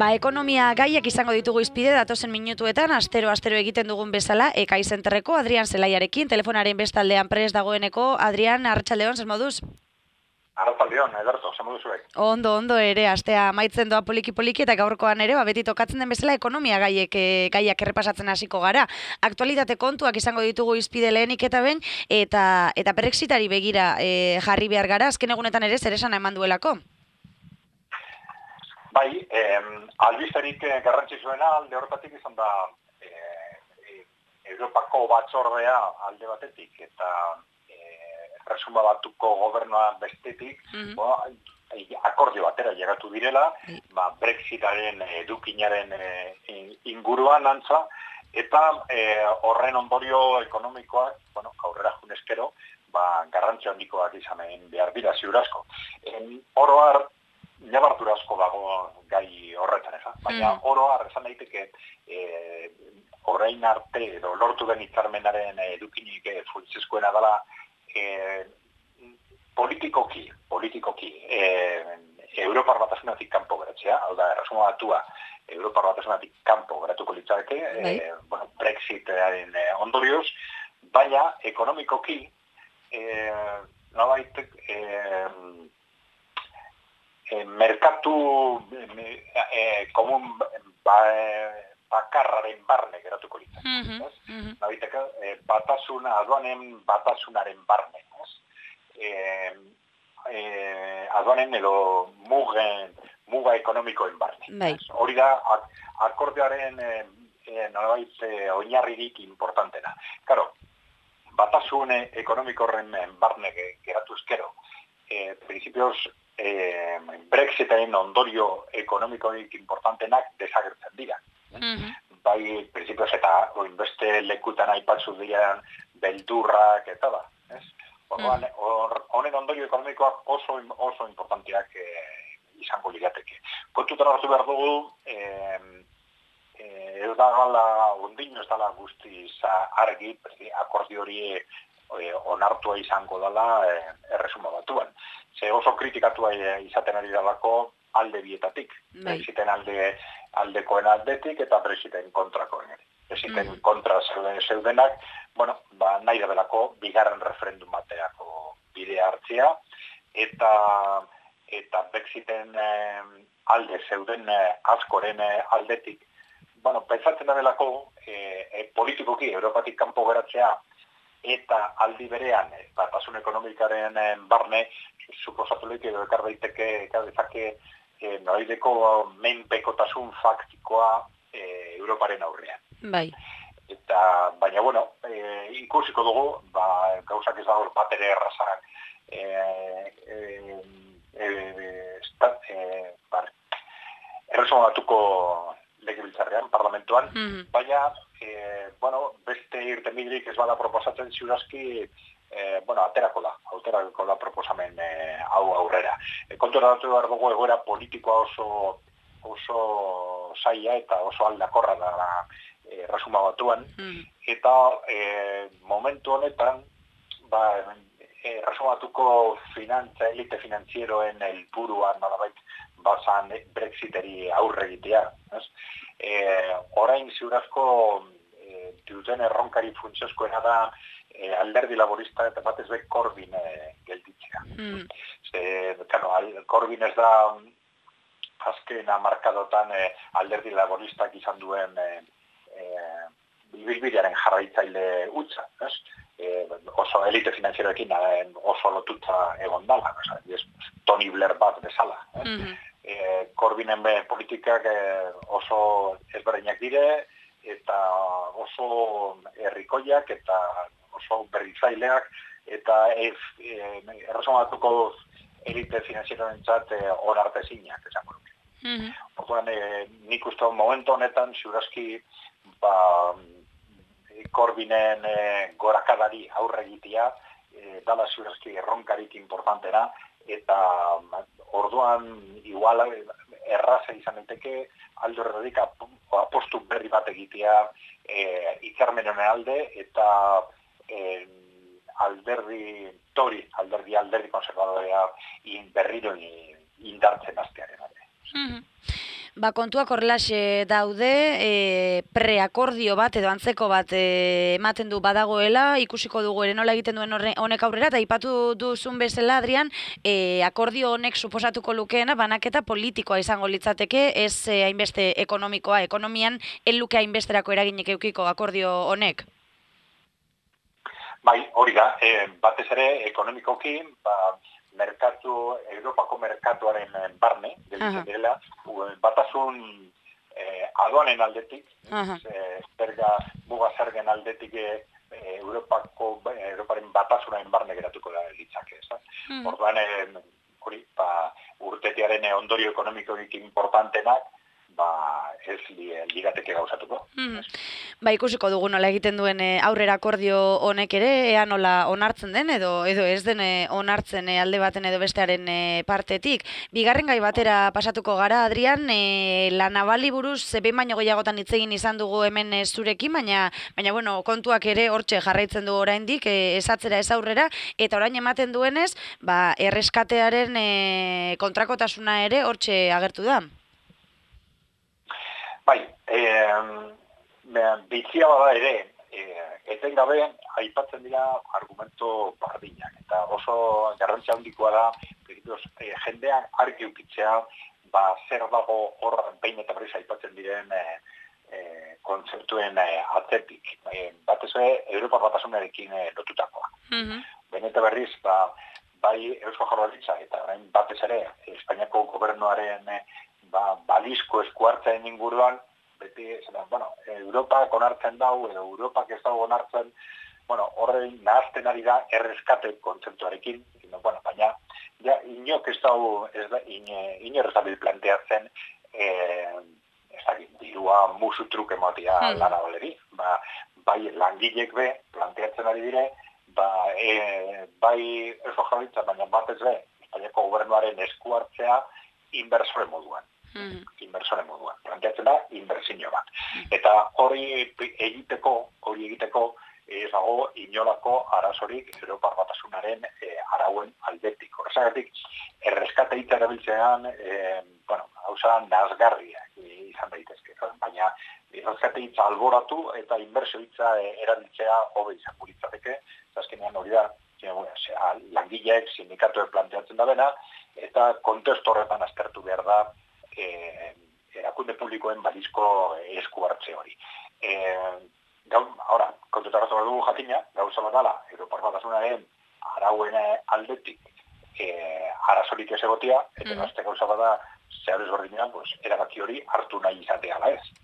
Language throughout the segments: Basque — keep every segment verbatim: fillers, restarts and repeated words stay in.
Ba, ekonomia gaiak izango ditugu izpide datozen minutuetan, astero-astero egiten dugun bezala, Ekai Zenterreko Adrian Zelaiarekin, telefonaren bestaldean prest dagoeneko. Adrian, arratsaldeon, zer moduz? Arratsaldeon, Ederto, zer moduz zuek? Ondo, ondo ere, astea amaitzen doa poliki-poliki eta gaurkoan ere, ba, beti tokatzen den bezala ekonomia gaiek, e, gaiak errepasatzen hasiko gara. Aktualitate kontuak izango ditugu izpide lehenik eta behin, eta, eta Brexitari begira e, jarri behar gara, azken egunetan ere zer esan eman duelako. Bai, eh, albisterik garrantzitsuena alde horretatik izan da eh, Europako batzordea alde batetik eta eh, Erresuma Batuko gobernua bestetik, mm-hmm. ba, akordio batera llegatu direla, mm. ba, Brexitaren edukinaren eh, inguruan antza, eta eh, horren ondorio ekonomikoak, bueno, aurrera juneskero, ba, garrantzio handikoak izanen behar dira ziurazko. Oro har, nabartura asko dago gai horretan, eza? Baina mm. oro har, esan daiteke, e, orain arte edo lortu den hitzarmenaren edukinik e, funtsezkoena dela e, politikoki, politikoki, e, Europar Batasunatik kanpo geratzea, hau da, Erresuma Batua Europar Batasunatik kanpo geratuko litzake, e, bueno, Brexitaren e, ondorioz, baina ekonomikoki, e, nolabait, e, E, merkatu e, e, komun ba, e, bakarraren barne geratuko litzak. Mm-hmm. Mm-hmm. Nabiteka, e, batasuna, aduanen batasunaren barne. E, e, aduanen edo mugen, muga ekonomikoen barne. Bai. Hori da, ak, akordioaren e, e, nolabait e, oinarririk importantena. Karo, batasun ekonomiko horren barne geratu ezkero, e, principios Eh, Brexitaren ondorio ekonomikoik importantenak desagertzen dira. Mm-hmm. Bai, prinsipioz eta beste lekutan aipatzu diren beldurrak eta da. Honen mm. ondorio ekonomikoak oso, oso importanteak eh, izango lirateke. Kontutan hartu behar dugu, eh, eh, ez da gala ondino, ez dala guztiz argi, akordio hori eh, onartua izango dela eh, Erresuma Batuan. Ze oso kritikatua izaten ari dalako alde bietatik. Brexiten alde, aldekoen aldetik eta Brexiten kontrakoen. Brexiten mm. kontra zeudenak, bueno, ba, nahi da belako bigarren referendum bateako bidea hartzea, eta, eta Brexiten eh, alde zeuden eh, askoren eh, aldetik, bueno, pentsatzen da belako eh, eh, politikoki Europatik kanpo geratzea, eta aldi berean, batasun ekonomikaren barne, suposatulik edo ekar daiteke, ekar dezake, e, noraideko menpekotasun faktikoa e, Europaren aurrean. Bai. Eta, baina, bueno, e, ikusiko dugu, ba, gauzak ez dago bat ere errazak, e, e, e, e, e, bar, Erresuma Batuko legebiltzarrean, parlamentuan, mm-hmm. baina, e, bueno, beste irtenbiderik ez bada proposatzen ziurazki, e, bueno, aterako da, aterako da proposamen e, hau aurrera. E, kontura datu behar dugu egoera politikoa oso, oso zaila eta oso aldakorra da e, Erresuma Batuan, mm-hmm. eta e, momentu honetan, ba, Erresuma Batuko finantza, elite finanzieroen helburua nolabait bazan Brexiteri aurre egitea. E, orain ziurazko e, duten erronkari funtsezkoena da e, alderdi laborista eta batez be Corbyn e, gelditzea. Mm. Ze, claro, Corbyn ez da azken hamarkadotan e, alderdi laboristak izan duen e, e, bilbidearen jarraitzaile hutsa, ez? E, oso elite finanzieroekin oso lotuta egon dala, ez? Tony Blair bat bezala. Mm-hmm. E, Corbynen politikak e, oso ezberdinak dire eta oso herrikoiak eta oso berritzaileak eta ez e, Erresuma Batuko elite finanzieroentzat e, onartezinak esango nuke. Mm-hmm. Orduan, e, nik uste momentu honetan ziurazki ba, Corbynen e, gorakadari aurre egitea e, dala ziurazki erronkarik importantena eta orduan igual erraza izan daiteke alde horretatik apostu berri bat egitea e, hitzarmenen alde eta e, alderdi tori, alderdi alderdi konservadorea in, berriro indartzen hastearen alde. Mm-hmm. Ba, kontuak horrelaxe daude, e, preakordio bat edo antzeko bat e, ematen du badagoela, ikusiko dugu ere nola egiten duen honek aurrera, eta aipatu duzun bezala, Adrian, e, akordio honek suposatuko lukeena banaketa politikoa izango litzateke, ez e, hainbeste ekonomikoa, ekonomian elluke hainbesterako eraginek eukiko akordio honek? Bai, hori da, e, batez ere ekonomikoki, ba, merkatu, Europako merkatuaren barne, delitzen direla, batasun eh, aduanen aldetik, eh, zerga, muga zergen aldetik eh, Europako, Europaren batasunaren barne geratuko da litzake. Mm. Orduan, hori, ba, urtetiaren ondorio ekonomikoik importantenak, ba, ez ligateke gauzatuko. Mm. Ba, ikusiko dugu nola egiten duen e, aurrera akordio honek ere, ea nola onartzen den, edo edo ez den e, onartzen e, alde baten edo bestearen e, partetik. Bigarren gai batera pasatuko gara, Adrian, e, La Navali buruz, behin baino gehiagotan hitz egin izan dugu hemen e, zurekin, baina, baina bueno, kontuak ere hortxe jarraitzen du oraindik, e, esatzera ez aurrera, eta orain ematen duenez, ba, erreskatearen e, kontrakotasuna ere hortxe agertu da. Bai, eh, bitzia bada ere, eh, etengabe aipatzen dira argumento bardinak, eta oso garrantzia handikoa da, eh, jendean argi ukitzea, ba, zer dago hor behin eta berriz aipatzen diren eh, eh, kontzeptuen eh, atzetik. Eh, batez ere, Europar Batasunarekin eh, lotutakoa. Mm-hmm. Behin eta berriz, ba, bai Eusko Jaurlaritza eta orain batez ere, Espainiako gobernuaren eh, ba, balizko eskuartzen inguruan, beti, zera, bueno, Europak onartzen dau, edo Europak ez dago onartzen, bueno, horrein nahazten ari da erreskate kontzeptuarekin, bueno, baina, ja, inok ez dago, ez da, inorez dabil planteatzen, eh, ez da, dirua musu truke motia hmm. lana baleri, ba, bai langilek be, planteatzen ari dire, ba, e, bai Eusko Jaurlaritza, baina batez be, Espainiako gobernuaren eskuartzea inversore moduan. Mm. Inversore moduan. Planteatzen da, inbertsio bat. Mm. Eta hori egiteko, hori egiteko, ez dago inolako arazorik Europar Batasunaren e, arauen aldetik. Horrezagatik, erreskate hitza erabiltzean, e, bueno, hauza nazgarria izan daitezke. Baina, erreskate hitza alboratu eta inbertsio hitza e, erabiltzea hobe izango litzateke. Azkenean hori da, langileek sindikatuek planteatzen da bena, eta kontestu horretan aztertu behar da eh, erakunde publikoen balizko esku hartze hori. Eh, gau, ahora, kontuta hartu behar dugu jakina, gauza bat dala, Europar Batasunaren arauen aldetik eh, arazorik ez egotia, eta mm. azte gauza bat da, zehar ezberdinean, pues, erabaki hori hartu nahi izatea ala ez.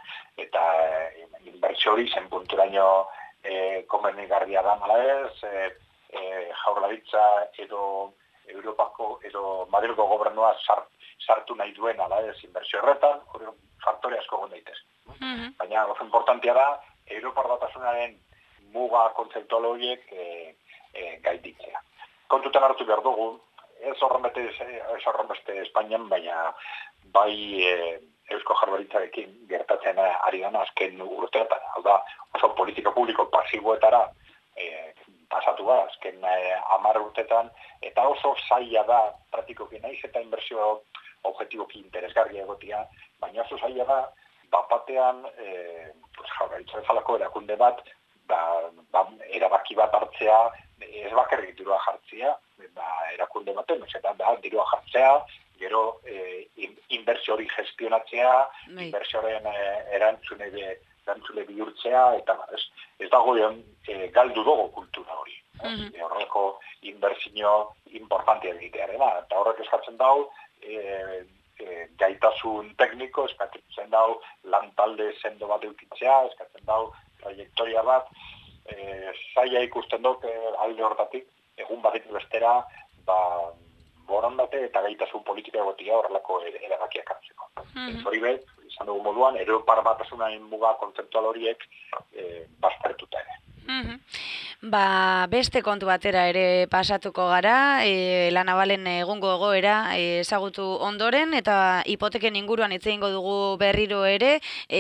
Eta eh, inbertsio hori zen punturaino eh, konbenigarria da ala ez, eh, eh, Jaurlaritza edo Europako edo Madrilgo gobernua sart, sartu nahi duen ala ez inbertsio horretan, hori faktore asko egon daitez. Mm-hmm. Baina, oso importantia da, Europar Batasunaren muga kontzeptual horiek e, e, gainditzea. Kontutan hartu behar dugu, ez horren bete, ez horren beste Espainian, baina bai e, Eusko Jaurlaritzarekin gertatzen ari gana azken urteetan, hau da, oso politika publiko pasiboetara e, pasatu da, azken eh, hamar urtetan, eta oso zaila da, praktikoki naiz eta inbertsio objektiboki interesgarria egotia, baina oso zaila da, bapatean, eh, pues, Jaurlaritza bezalako erakunde bat, ba, ba, erabaki bat hartzea, ez bakarrik dirua jartzea, ba, erakunde baten, eta da, dirua jartzea, gero eh, inbertsio hori gestionatzea, nee. Inbertsioaren eh, erantzune be, erantzule bihurtzea, eta ez, ez dago e, galdu dugu kultura hori. Mm-hmm. E, horreko inbertsio importantia egitearena, eta horrek eskatzen dau, e, e, gaitasun tekniko, eskatzen dau, lantalde sendo bat eukitzea, eskatzen dau, trajektoria bat, e, zaila ikusten dut, e, alde hortatik, egun batetik bestera, ba, borondate eta gaitasun politika egotia horrelako erabakiak hartzeko. Mm-hmm. Hori be, izan dugu moduan, Europar Batasunaren muga kontzeptual horiek e, baztertuta ere. Mm-hmm. Ba, beste kontu batera ere pasatuko gara, e, La Navalen egungo egoera e, ezagutu ondoren, eta hipoteken inguruan hitz egingo dugu berriro ere,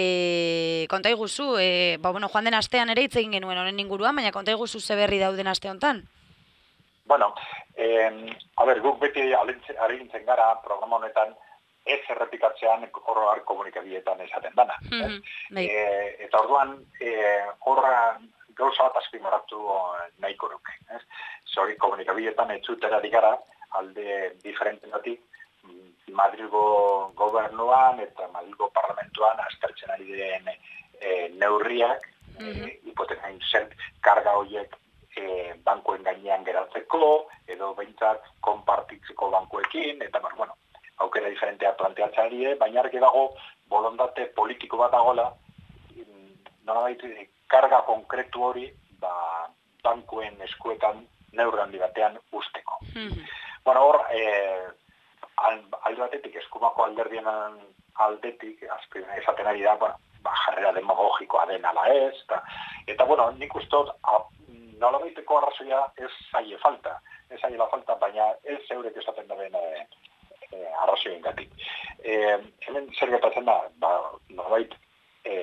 e, konta iguzu, e, ba, bueno, joan den astean ere hitz egin genuen honen inguruan, baina konta iguzu ze berri dauden aste hontan? Bueno, eh, a ber, guk beti arintzen gara programa honetan ez errepikatzean horra komunikabietan esaten dana. Mhm, bai. E, eta orduan, e, horra gauza bat azpimarratu nahiko nuke. Zori, komunikabietan etzutera digara, alde diferentenatik, Madrilgo gobernuan eta Madrilgo parlamentuan aztertzen ari diren e, neurriak, mm-hmm. e, hipotekain zen karga horiek e, bankuen gainean geratzeko, edo behintzat konpartitzeko bankuekin, eta bueno, aukera diferentea planteatzen ari, baina argi dago bolondate politiko bat dagoela, nolabait karga konkretu hori ba, bankuen eskuetan neurri handi batean usteko. Mm-hmm. Bueno, hor, e, alde batetik, eskumako alderdien aldetik, azpien esaten ari da, bueno, ba, jarrera demagogikoa den ala ez, eta, eta bueno, nik uste dut, nolabaiteko arrazoia ez zaie falta, ez zaie falta, baina ez zeurek esaten da ben e, e, arrazoien gatik. E, hemen zer gertatzen da, ba, nolabait, e,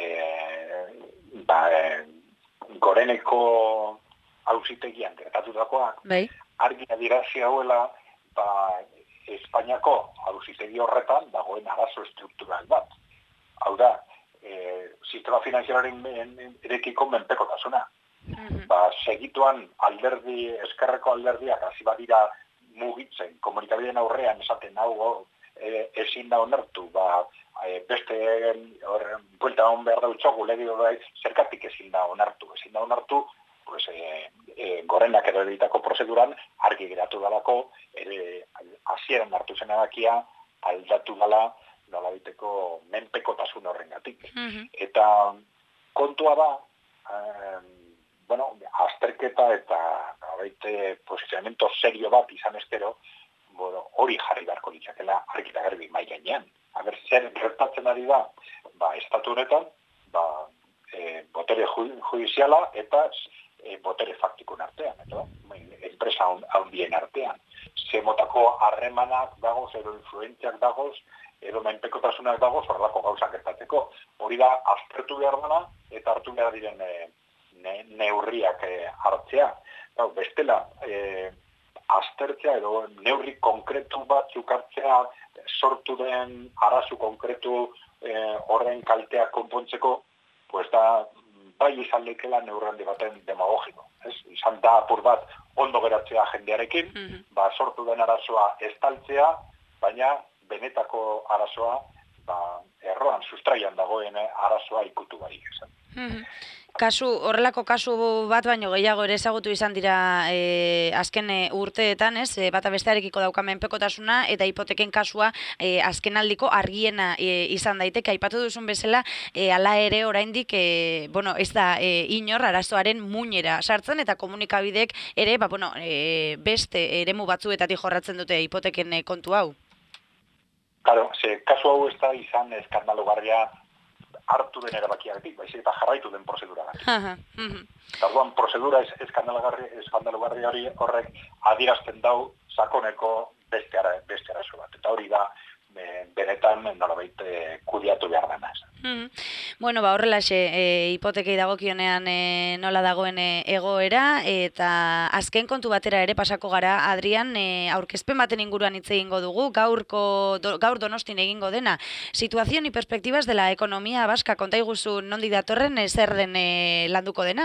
ba, e, goreneko auzitegian gertatutakoak, bai. Argi adirazi hauela, ba, Espainiako auzitegi horretan dagoen arazo estruktural bat. Hau da, e, sistema finanziararen erekiko menpekotasuna. Mm-hmm. Ba, segituan alderdi, eskerreko alderdiak hasi badira mugitzen, komunikabideen aurrean esaten hau e, ezin da onartu, ba, e, beste horren buelta hon behar dautxogu, legi hori zerkatik ezin da onartu. Ezin da onartu, pues, e, e, gorenak edo editako prozeduran argi geratu dalako, ere hasieran hartu zen adakia aldatu dala nolabiteko menpekotasun horrengatik. Mm-hmm. Eta kontua da, eh, bueno, azterketa eta nolabite posizionamento serio bat izan espero, bueno, hori jarri beharko litzakela argi eta garbi mahai gainean. Aber, zer gertatzen ari da, ba, estatu honetan, ba, e, botere judiziala eta e, botere faktikun artean, eta enpresa handien artean. Ze motako harremanak dagoz, edo influentziak dagoz, edo menpekotasunak dagoz, horrelako gauzak gertatzeko. Hori da, aztertu behar dena, eta hartu behar diren e, ne, neurriak e, hartzea. Gau, bestela, e, aztertzea edo neurri konkretu batzuk hartzea, sortu den arazu konkretu e, horren kalteak konpontzeko, pues da, bai izan lekela neurrandi baten demagogiko. Ez? Izan da apur bat ondo geratzea jendearekin, mm-hmm. ba, sortu den arazoa estaltzea, baina benetako arazoa ba, erroan, sustraian dagoen arazoa ikutu barik. Mm-hmm. Kasu, horrelako kasu bat baino gehiago ere ezagutu izan dira e, azken e, urteetan, ez? E, bata bestearekiko dauka menpekotasuna eta hipoteken kasua e, azkenaldiko argiena e, izan daiteke. Aipatu duzun bezala, e, ala ere oraindik e, bueno, ez da e, inor arazoaren muinera sartzen eta komunikabidek ere, ba, bueno, e, beste eremu batzuetatik jorratzen dute hipoteken e, kontu hau. Claro, ze kasu hau ez da izan eskandalogarria hartu den erabakiagatik, baizik eta jarraitu den prozeduragatik. Eta orduan, prozedura eskandalogarri hori horrek adierazten dau sakoneko beste arazo bat. Eta hori da, benetan nolabait kudiatu behar dena. Mm-hmm. Bueno, ba, horrelaxe, e, hipotekei dagokionean e, nola dagoen e, egoera, eta azken kontu batera ere pasako gara, Adrian, e, aurkezpen baten inguruan hitz egingo dugu, gaurko, do, gaur Donostin egingo dena. Situación y perspectivas de la economía vasca, konta iguzu nondik datorren e, zer den e, landuko dena?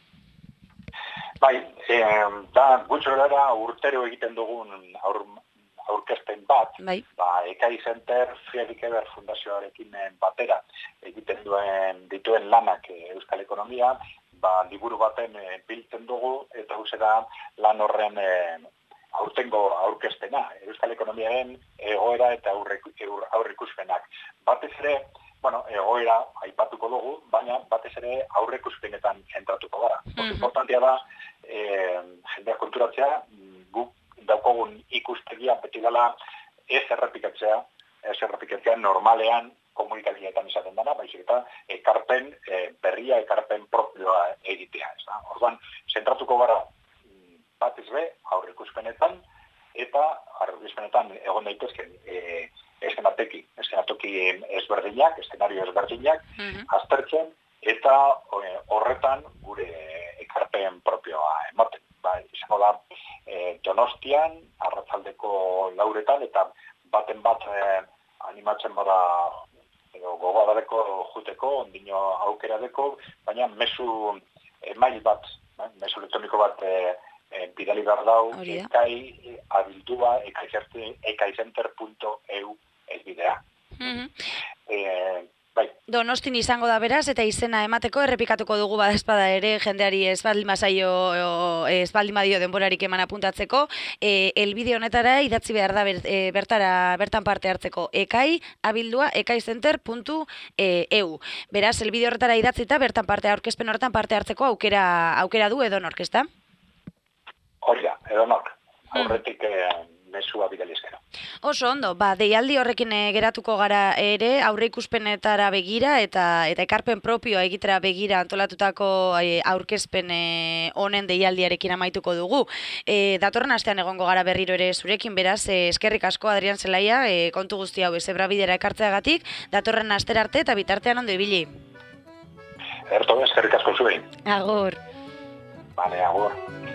Bai, e, da, gutxorara urtero egiten dugun aur, aurkezpen bat, bai. Ba, Ekai Center Friedrich Ebert Fundazioarekin batera egiten duen dituen lanak Euskal Ekonomia, ba, liburu baten e, biltzen dugu, eta hau da lan horren e, aurtengo aurkezpena, Euskal Ekonomiaren egoera eta aurreikuspenak. Batez ere, bueno, egoera aipatuko dugu, baina batez ere aurreikuspenetan zentratuko gara. Mm-hmm. Importantia da, e, jendea konturatzea, guk daukogun ikustegia beti dela ez errepikatzea, ez errepikatzea normalean komunikazioetan izaten dena, baizik eta ekarpen e, berria, ekarpen propioa egitea. Ez da? Orduan, zentratuko gara batez be, aurreikuspenetan, eta aurreikuspenetan egon daitezken e, eskenatoki, eskenatoki ezberdinak, eskenario ezberdinak, mm-hmm. aztertzen, eta e, horretan gure ekarpen propioa ematen. Ba, izango da, e, Donostian, arratzaldeko lauretan, eta baten bat e, animatzen bada edo gogoa badeko juteko, ondino aukera deko, baina mesu email bat, eh, mesu elektroniko bat eh, eh, bidali behar dau, ekai abildua ekaicenter punto e u elbidea. Mm-hmm. eh, bai. Donostin izango da beraz, eta izena emateko errepikatuko dugu bada espada ere, jendeari ez baldin bazaio, ez baldin badio denborarik eman apuntatzeko, e, elbide honetara idatzi behar da ber, e, bertara, bertan parte hartzeko, ekai abildua ekaicenter punto e u. Beraz, elbide horretara idatzita, bertan parte aurkezpen horretan parte hartzeko aukera, aukera du edo nork, ezta? Hori da, edo nork. Aurretik hmm. mesua bidalizkera. Oso ondo, ba, deialdi horrekin geratuko gara ere, aurre ikuspenetara begira eta eta ekarpen propioa egitera begira antolatutako e, aurkezpen honen deialdiarekin amaituko dugu. E, datorren astean egongo gara berriro ere zurekin, beraz, e, eskerrik asko Adrian Zelaia, e, kontu guzti hau Zebra bidera ekartzeagatik, datorren astera arte eta bitartean ondo ibili. Erto, eskerrik asko zuei. Agur. Bale, agur.